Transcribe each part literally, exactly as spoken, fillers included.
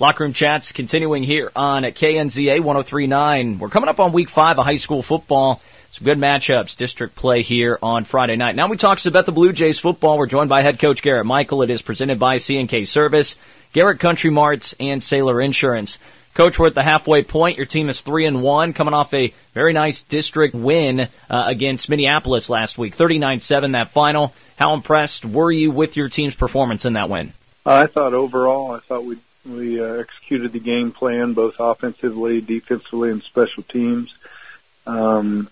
Locker Room Chats continuing here on K N Z A one oh three point nine. We're coming up on week five of high school football. Some good matchups, district play here on Friday night. Now we talk about the Blue Jays football. We're joined by head coach Garrett Michael. It is presented by C and K Service, Garrett Country Marts, and Sailor Insurance. Coach, we're at the halfway point. Your team is three and one, coming off a very nice district win uh, against Minneapolis last week, thirty-nine seven that final. How impressed were you with your team's performance in that win? I thought overall, I thought we we uh, executed the game plan both offensively, defensively, and special teams. Um,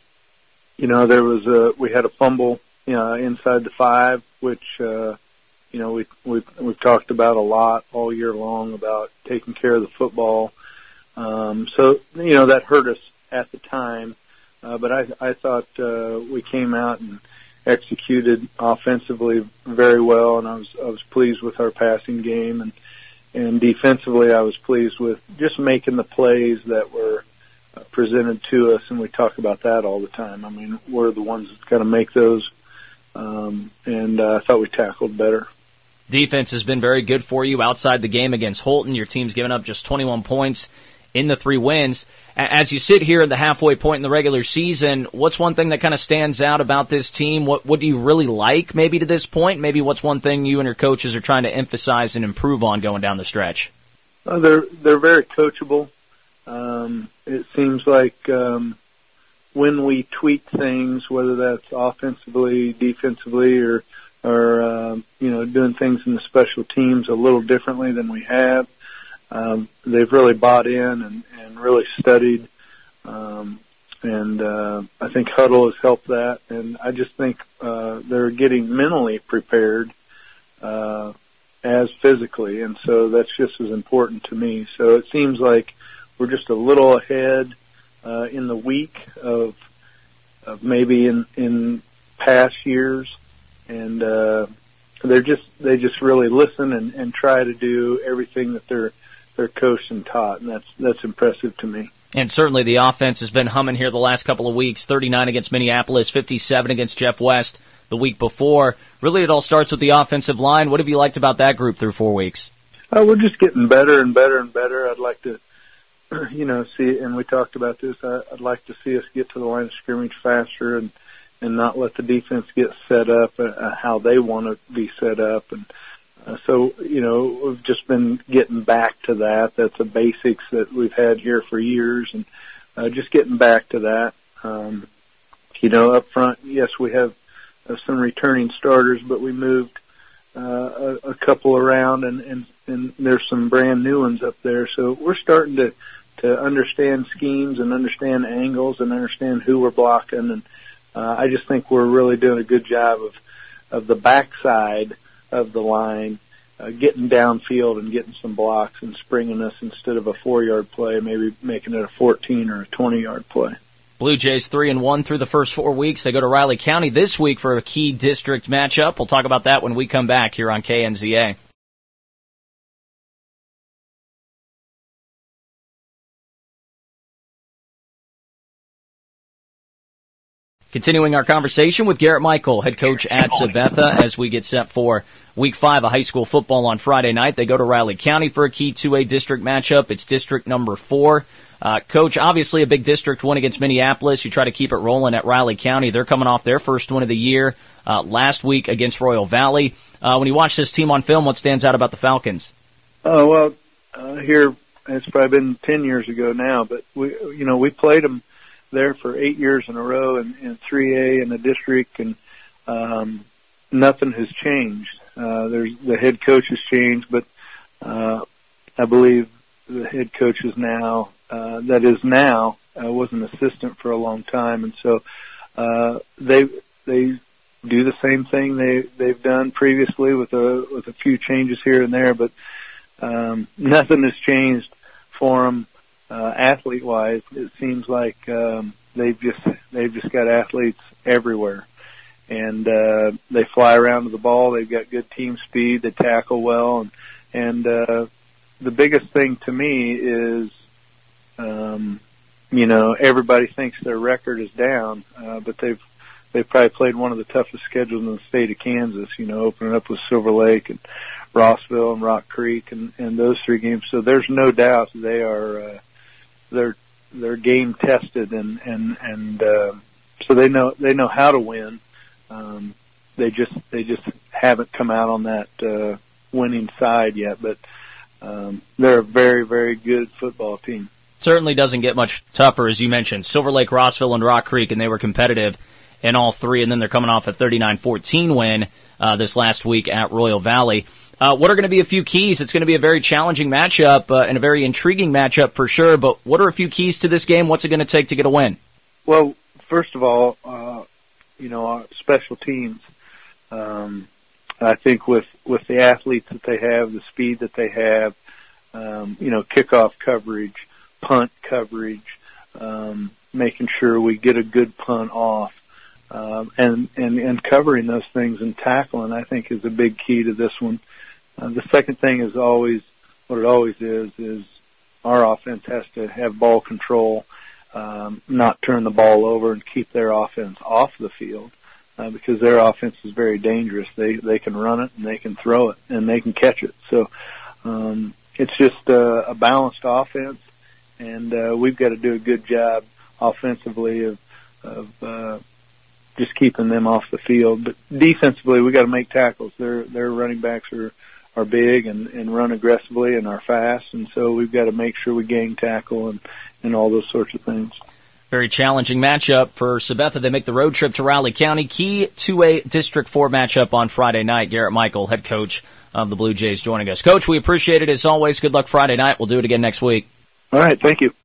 you know, there was a we had a fumble uh, inside the five, which uh, you know we we we've talked about a lot all year long about taking care of the football. Um, so you know that hurt us at the time, uh, but I I thought uh, we came out and executed offensively very well, and I was I was pleased with our passing game, and and defensively I was pleased with just making the plays that were presented to us, and we talk about that all the time. I mean, we're the ones that's got to make those, um, and uh, I thought we tackled better. Defense has been very good for you outside the game against Holton. Your team's given up just twenty-one points in the three wins. As you sit here at the halfway point in the regular season, what's one thing that kind of stands out about this team? What what do you really like maybe to this point? Maybe what's one thing you and your coaches are trying to emphasize and improve on going down the stretch? Uh, they're they're very coachable. Um, it seems like um, when we tweak things, whether that's offensively, defensively, or or um, you know doing things in the special teams a little differently than we have. Um, they've really bought in and, and really studied, um, and uh, I think Huddle has helped that. And I just think uh, they're getting mentally prepared uh, as physically, and so that's just as important to me. So it seems like we're just a little ahead uh, in the week of, of maybe in, in past years, and uh, they're just they just really listen and, and try to do everything that they're they're coached and taught, and that's that's impressive to me. And certainly the offense has been humming here the last couple of weeks, thirty-nine against Minneapolis, fifty-seven against Jeff West the week before. Really, it all starts with the offensive line. What have you liked about that group through four weeks? Uh, we're just getting better and better and better. I'd like to, you know, see, and we talked about this, I, I'd like to see us get to the line of scrimmage faster and, and not let the defense get set up uh, how they want to be set up. And Uh, so, you know, we've just been getting back to that. That's the basics that we've had here for years, and uh, just getting back to that. Um, you know, up front, yes, we have uh, some returning starters, but we moved uh, a, a couple around, and, and, and there's some brand new ones up there. So we're starting to, to understand schemes and understand angles and understand who we're blocking. And uh, I just think we're really doing a good job of, of the backside of the line, uh, getting downfield and getting some blocks and springing us instead of a four-yard play, maybe making it a fourteen or a twenty-yard play. Blue Jays three and one through the first four weeks. They go to Riley County this week for a key district matchup. We'll talk about that when we come back here on K N Z A. Continuing our conversation with Garrett Michael, head coach at Sabetha, as we get set for Week five of high school football on Friday night. They go to Riley County for a key two A district matchup. It's district number four. Uh, Coach, obviously a big district win against Minneapolis. You try to keep it rolling at Riley County. They're coming off their first win of the year uh, last week against Royal Valley. Uh, when you watch this team on film, what stands out about the Falcons? Oh, well, uh, here, it's probably been ten years ago now, but we, you know, we played them there for eight years in a row in, in three A in the district, and um, nothing has changed. Uh, there's the head coach has changed, but uh, I believe the head coach is now, uh, that is now, uh, was an assistant for a long time, and so uh, they they do the same thing they they've done previously with a with a few changes here and there, but um, nothing has changed for them uh, athlete wise. It seems like um, they've just they've just got athletes everywhere. And uh, they fly around to the ball. They've got good team speed. They tackle well. And, and uh, the biggest thing to me is, um, you know, everybody thinks their record is down, uh, but they've they've probably played one of the toughest schedules in the state of Kansas. You know, opening up with Silver Lake and Rossville and Rock Creek, and, and those three games. So there's no doubt they are uh, they're they're game tested, and and and uh, so they know they know how to win. Um, they just they just haven't come out on that uh, winning side yet, but um, they're a very very good football team. Certainly doesn't get much tougher, as you mentioned. Silver Lake, Rossville, and Rock Creek, and they were competitive in all three, and then they're coming off a thirty-nine fourteen win uh, this last week at Royal Valley. Uh, what are going to be a few keys? It's going to be a very challenging matchup uh, and a very intriguing matchup for sure, but what are a few keys to this game? What's it going to take to get a win? Well, first of all, uh, you know, our special teams. Um, I think with, with the athletes that they have, the speed that they have, um, you know, kickoff coverage, punt coverage, um, making sure we get a good punt off, um, and, and, and covering those things and tackling, I think, is a big key to this one. Uh, the second thing is always, what it always is, is our offense has to have ball control, um, not turn the ball over and keep their offense off the field, uh, because their offense is very dangerous. They, they can run it and they can throw it and they can catch it. So, um, it's just a, a balanced offense, and, uh, we've got to do a good job offensively of, of, uh, just keeping them off the field. But defensively, we got to make tackles. Their, their running backs are, are big and, and run aggressively and are fast, and so we've got to make sure we gang tackle and, and all those sorts of things. Very challenging matchup for Sabetha. They make the road trip to Raleigh County. Key two A District four matchup on Friday night. Garrett Michael, head coach of the Blue Jays, joining us. Coach, we appreciate it as always. Good luck Friday night. We'll do it again next week. All right, thank you.